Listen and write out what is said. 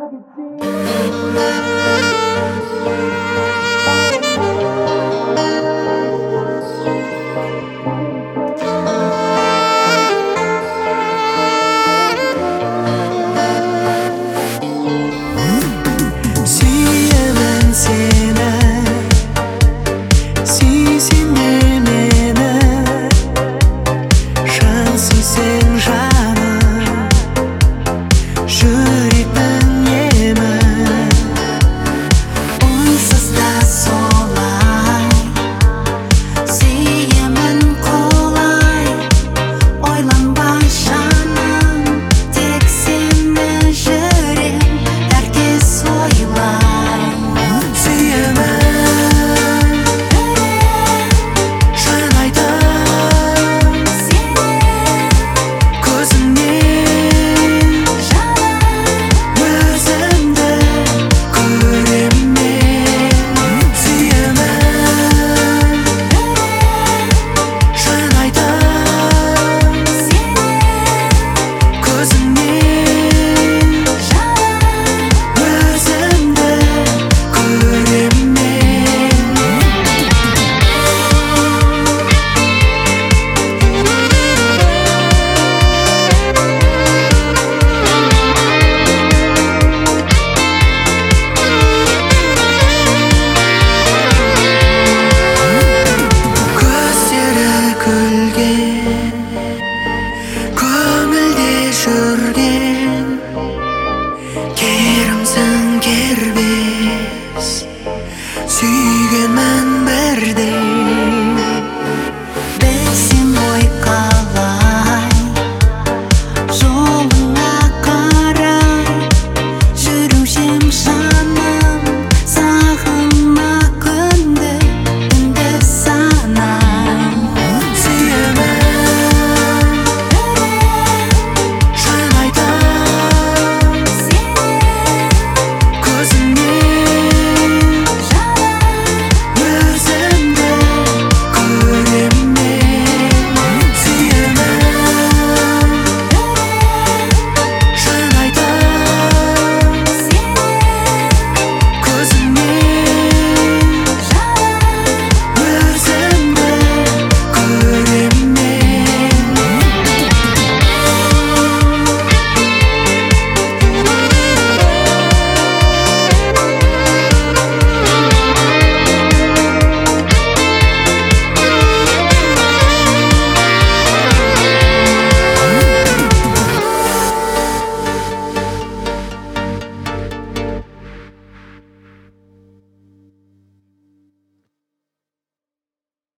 Сүйемін сені, сүйсеңдер мені, шын сүйсең жаным, жүректің емін. Онсыз да солай, сүйемін қолай. Ойланба жаным, тек сені жүрем, әркез ойлай. Сүйемін, шын айтам Сені көзіңнен, жаным, өзімді көрем мен. Сүйемін, шын айтам сені көзіңнен, жаным, өзімді көрем мен. Көздері күлген, көңілде жүрген, керімсің кербез, сүйгенмін